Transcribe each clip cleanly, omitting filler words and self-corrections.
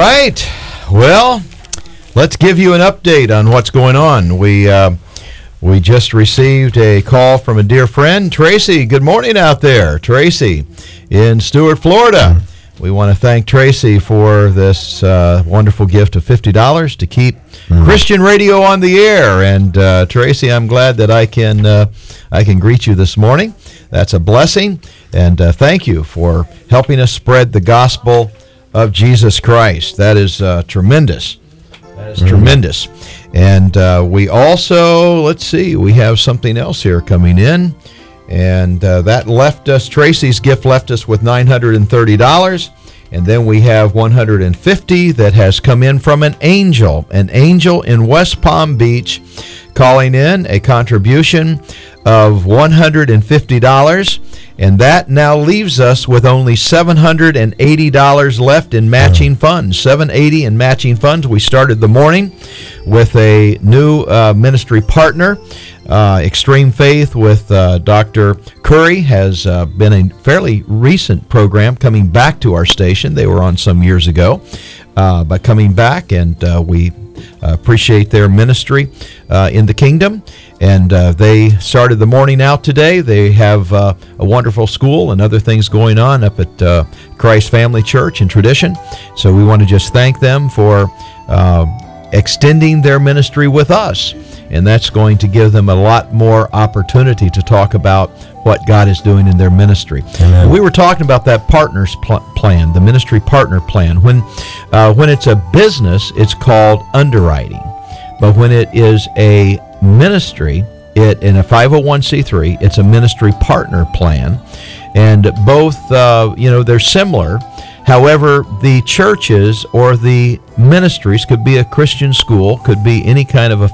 right. Well, let's give you an update on what's going on. We just received a call from a dear friend, Tracy. Good morning out there, Tracy, in Stuart, Florida. We want to thank Tracy for this wonderful gift of $50 to keep Christian radio on the air. And Tracy, I'm glad that I can greet you this morning. That's a blessing. And thank you for helping us spread the gospel of Jesus Christ. That is tremendous. That is tremendous. And we also, let's see, we have something else here coming in. And that left us, Tracy's gift left us with $930. And then we have $150 that has come in from an angel in West Palm Beach, calling in a contribution of $150. And that now leaves us with only $780 left in matching funds. $780 in matching funds. We started the morning with a new ministry partner. Extreme Faith with Dr. Curry has been a fairly recent program coming back to our station. They were on some years ago, but coming back, and we appreciate their ministry in the kingdom. And they started the morning out today. They have a wonderful school and other things going on up at Christ Family Church and Tradition. So we want to just thank them for extending their ministry with us. And that's going to give them a lot more opportunity to talk about what God is doing in their ministry. Amen. We were talking about that partners plan, the ministry partner plan. When it's a business, it's called underwriting. But when it is a ministry, in a 501c3, it's a ministry partner plan. And both, they're similar. However, the churches or the ministries, could be a Christian school, could be any kind of a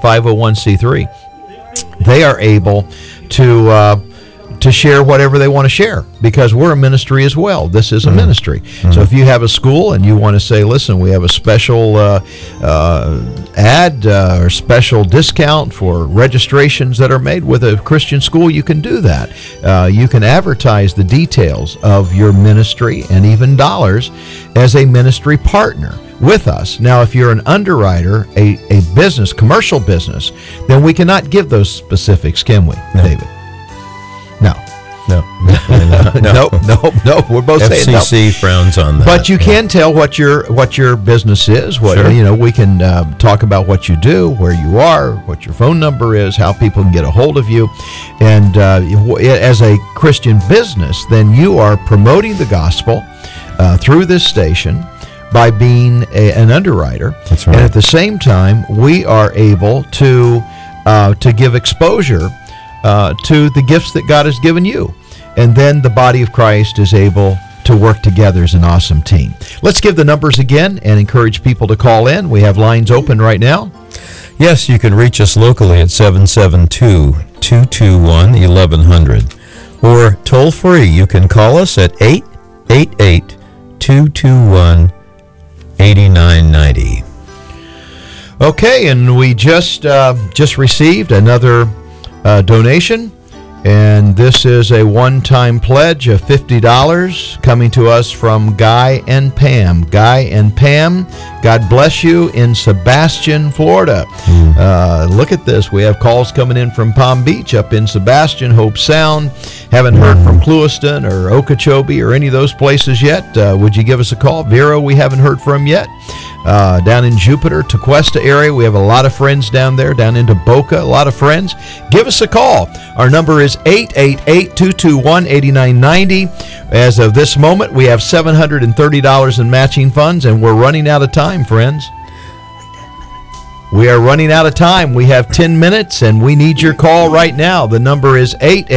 501c3, they are able to share whatever they want to share, because we're a ministry as well. This is a ministry. So if you have a school and you want to say, listen, we have a special ad or special discount for registrations that are made with a Christian school, you can do that. You can advertise the details of your ministry and even dollars as a ministry partner with us. Now, if you're an underwriter, a business, commercial business, then we cannot give those specifics, can we, David? No. No. We're both saying no. FCC frowns on that. But you can tell what your business is. Sure. We can talk about what you do, where you are, what your phone number is, how people can get a hold of you. And as a Christian business, then you are promoting the gospel through this station by being an underwriter. That's right. And at the same time, we are able to give exposure to the gifts that God has given you. And then the body of Christ is able to work together as an awesome team. Let's give the numbers again and encourage people to call in. We have lines open right now. Yes, you can reach us locally at 772-221-1100. Or toll free, you can call us at 888-221-8990. Okay, and we just received another donation, and this is a one-time pledge of $50 coming to us from Guy and Pam. Guy and Pam, God bless you, in Sebastian, Florida. Look at this. We have calls coming in from Palm Beach, up in Sebastian, Hope Sound. Haven't heard from Clewiston or Okeechobee or any of those places yet. Would you give us a call? Vero, we haven't heard from yet. Down in Jupiter, Tequesta area, we have a lot of friends down there. Down into Boca, a lot of friends. Give us a call. Our number is 888-221-8990. As of this moment, we have $730 in matching funds, and we're running out of time, friends. We are running out of time. We have 10 minutes, and we need your call right now. The number is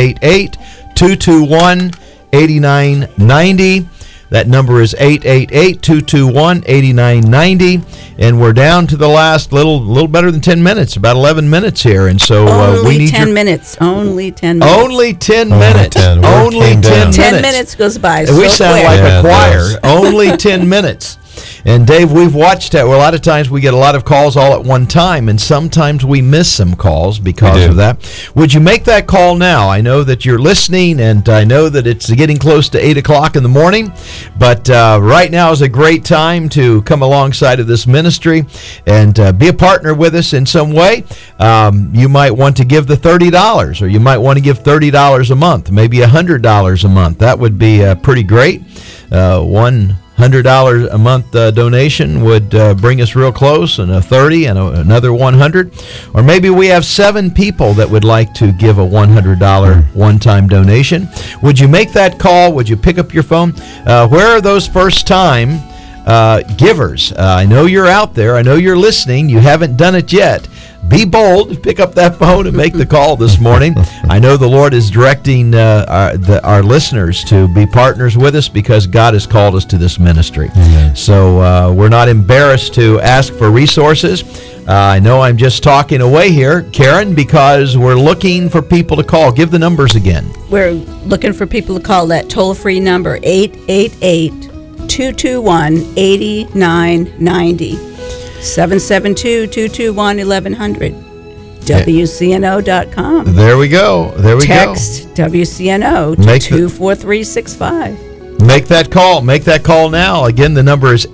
888-221-8990. That number is 888-221-8990, and we're down to the last little better than 10 minutes, about 11 minutes here, and so we need 10 minutes. Only 10 minutes. Only 10 minutes. Only 10 minutes. 10 minutes goes by. We sound like a choir. Only 10 minutes. And Dave, we've watched that. Well, a lot of times we get a lot of calls all at one time, and sometimes we miss some calls because of that. Would you make that call now? I know that you're listening, and I know that it's getting close to 8 o'clock in the morning, but right now is a great time to come alongside of this ministry and be a partner with us in some way. You might want to give the $30, or you might want to give $30 a month, maybe $100 a month. That would be pretty great. $100 a month donation would bring us real close, and a 30 and another 100. Or maybe we have 7 people that would like to give a $100 one-time donation. Would you make that call? Would you pick up your phone? Where are those first-time givers? I know you're out there. I know you're listening. You haven't done it yet. Be bold, pick up that phone and make the call this morning. I know the Lord is directing our listeners to be partners with us because God has called us to this ministry. Mm-hmm. So we're not embarrassed to ask for resources. I know I'm just talking away here, Karen, because we're looking for people to call. Give the numbers again. We're looking for people to call that toll-free number, 888-221-8990. 772-221-1100. WCNO.com. There we go. Text WCNO to 24365. Make that call. Make that call now. Again, the number is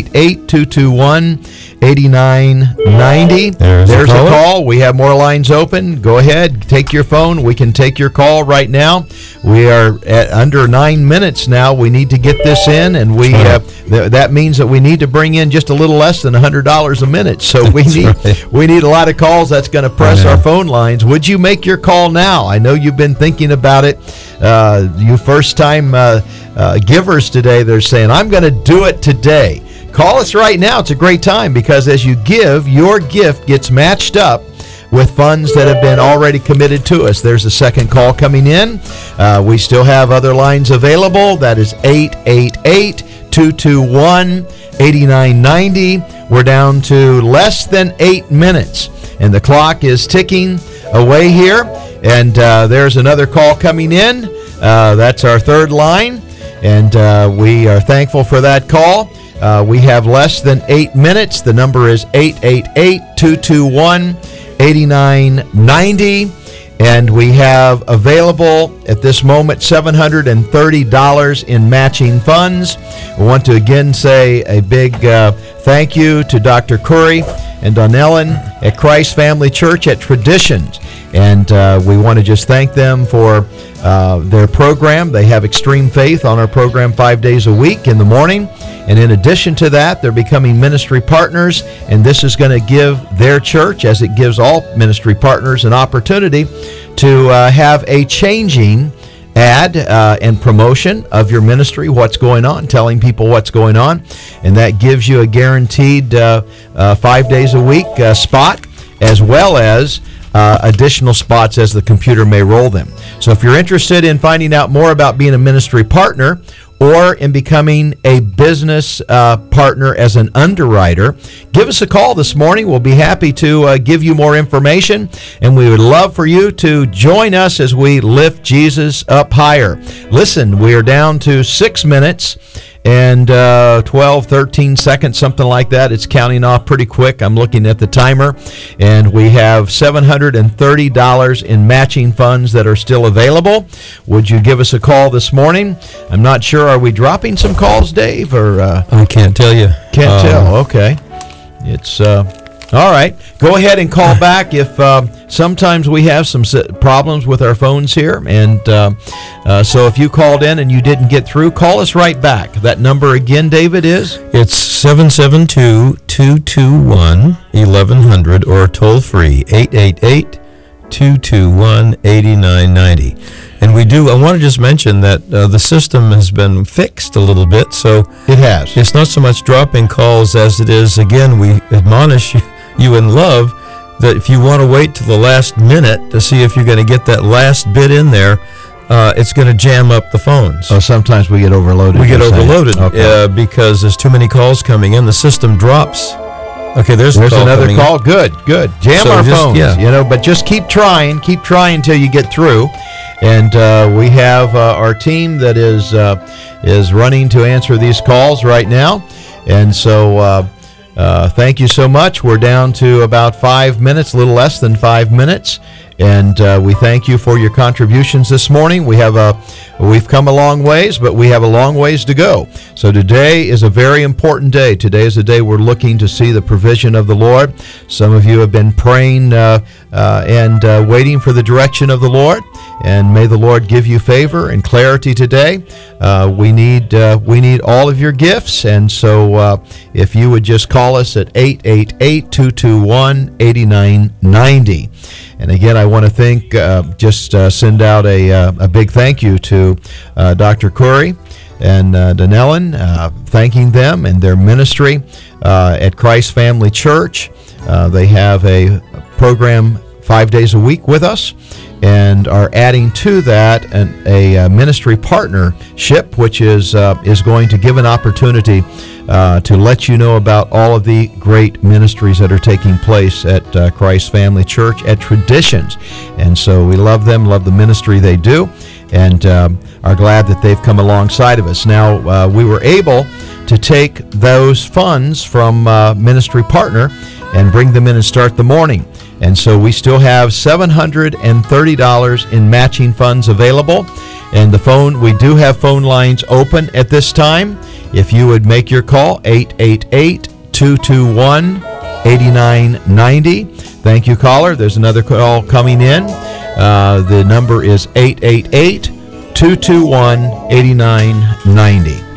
888-221-8990. There's a call. We have more lines open. Go ahead. Take your phone. We can take your call right now. We are at under 9 minutes now. We need to get this in, and that means that we need to bring in just a little less than $100 a minute. So we need a lot of calls. That's going to press our phone lines. Would you make your call now? I know you've been thinking about it. You first-time givers today, they're saying, I'm going to do it today. Call us right now. It's a great time because as you give, your gift gets matched up with funds that have been already committed to us. There's a second call coming in. We still have other lines available. That is 888-221-8990. We're down to less than 8 minutes, and the clock is ticking away here. And there's another call coming in. That's our third line, and we are thankful for that call. We have less than 8 minutes. The number is 888-221-8990, and we have available at this moment $730 in matching funds. We want to again say a big thank you to Dr. Curry and Donnellen at Christ Family Church at Traditions. And we want to just thank them for their program. They have Extreme Faith on our program 5 days a week in the morning. And in addition to that, they're becoming ministry partners. And this is going to give their church, as it gives all ministry partners, an opportunity to have a changing ad and promotion of your ministry, what's going on, telling people what's going on. And that gives you a guaranteed 5 days a week spot, as well as additional spots as the computer may roll them. So if you're interested in finding out more about being a ministry partner or in becoming a business partner as an underwriter, give us a call this morning. We'll be happy to give you more information, and we would love for you to join us as we lift Jesus up higher. Listen, we are down to 6 minutes and 12, 13 seconds, something like that. It's counting off pretty quick. I'm looking at the timer, and we have $730 in matching funds that are still available. Would you give us a call this morning? I'm not sure. Are we dropping some calls, Dave? Or I can't tell you. Can't tell. Okay. It's all right. Go ahead and call back if sometimes we have some problems with our phones here. And so if you called in and you didn't get through, call us right back. That number again, David, is? It's 772-221-1100 or toll free 888-221-8990. And I want to just mention that the system has been fixed a little bit, so it has. It's not so much dropping calls as it is, again, we admonish you in love that if you want to wait till the last minute to see if you're going to get that last bit in there, it's going to jam up the phones. Oh, sometimes we get overloaded. Okay. Because there's too many calls coming in. The system drops. Okay, there's another call. Good. Jam our phones, but just keep trying till you get through. And we have our team that is running to answer these calls right now. And so thank you so much. We're down to about 5 minutes, a little less than 5 minutes. And we thank you for your contributions this morning. We've come a long ways, but we have a long ways to go. So today is a very important day. Today is a day we're looking to see the provision of the Lord. Some of you have been praying and waiting for the direction of the Lord. And may the Lord give you favor and clarity today. We need all of your gifts. And so if you would just call us at 888-221-8990. And again, I want to send out a big thank you to Dr. Curry and Danellen, thanking them and their ministry at Christ Family Church. They have a program 5 days a week with us, and are adding to that a ministry partnership, which is going to give an opportunity to let you know about all of the great ministries that are taking place at Christ Family Church at Traditions. And so we love them, love the ministry they do, and are glad that they've come alongside of us. Now, we were able to take those funds from Ministry Partner and bring them in and start the morning. And so we still have $730 in matching funds available. And we do have phone lines open at this time. If you would make your call, 888-221-8990. Thank you, caller. There's another call coming in. The number is 888-221-8990.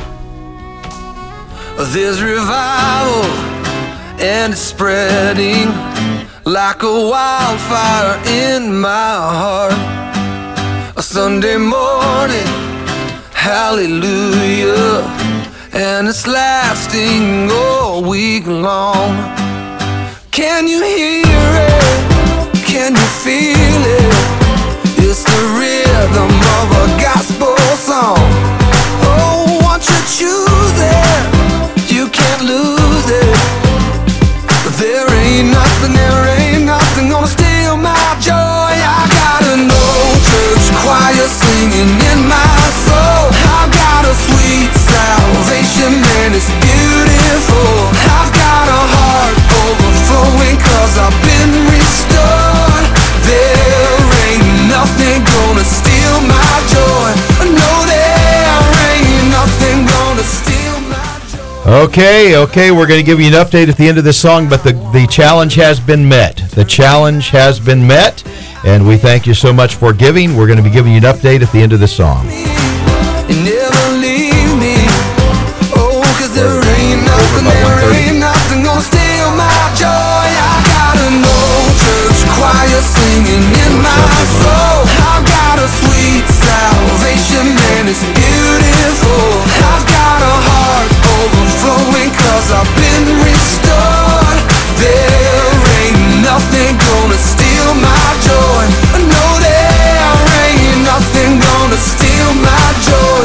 There's revival and it's spreading like a wildfire in my heart. A Sunday morning, hallelujah, and it's lasting all week long. Can you hear it? Can you feel it? It's the rhythm of a gospel song. Oh, once you choose it, you can't lose it. There ain't nothing gonna steal my joy. I got an old church choir singing in my soul. I've got a sweet salvation and it's beautiful. I've got a heart overflowing 'cause I've been restored. There ain't nothing gonna steal my joy. No, there ain't nothing gonna steal my joy. Okay, we're going to give you an update at the end of this song, but the challenge has been met. The challenge has been met, and we thank you so much for giving. We're going to be giving you an update at the end of this song. You never leave me. Oh, 'cause there ain't nothing gonna steal my joy. I got an old church choir singing in my soul. I've got a sweet salvation and it's beautiful. I've got a heart overflowing 'cause I've been restored. There ain't nothing gonna steal my joy. No, there ain't nothing gonna steal my joy.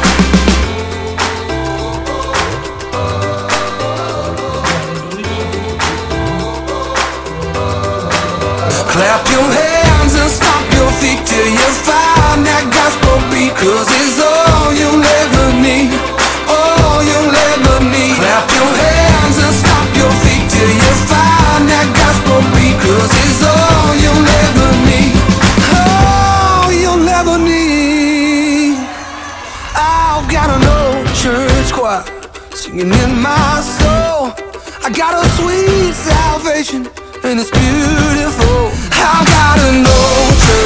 Clap your hands and stomp your feet till you find that gospel beat, 'cause it's all you'll ever need, all you'll ever need. Clap your hands and stomp your feet till you find that gospel beat, 'cause it's all you'll ever need, all you'll ever need. I've got an old church choir singing in my soul. I got a sweet salvation and it's beautiful. I've got an old church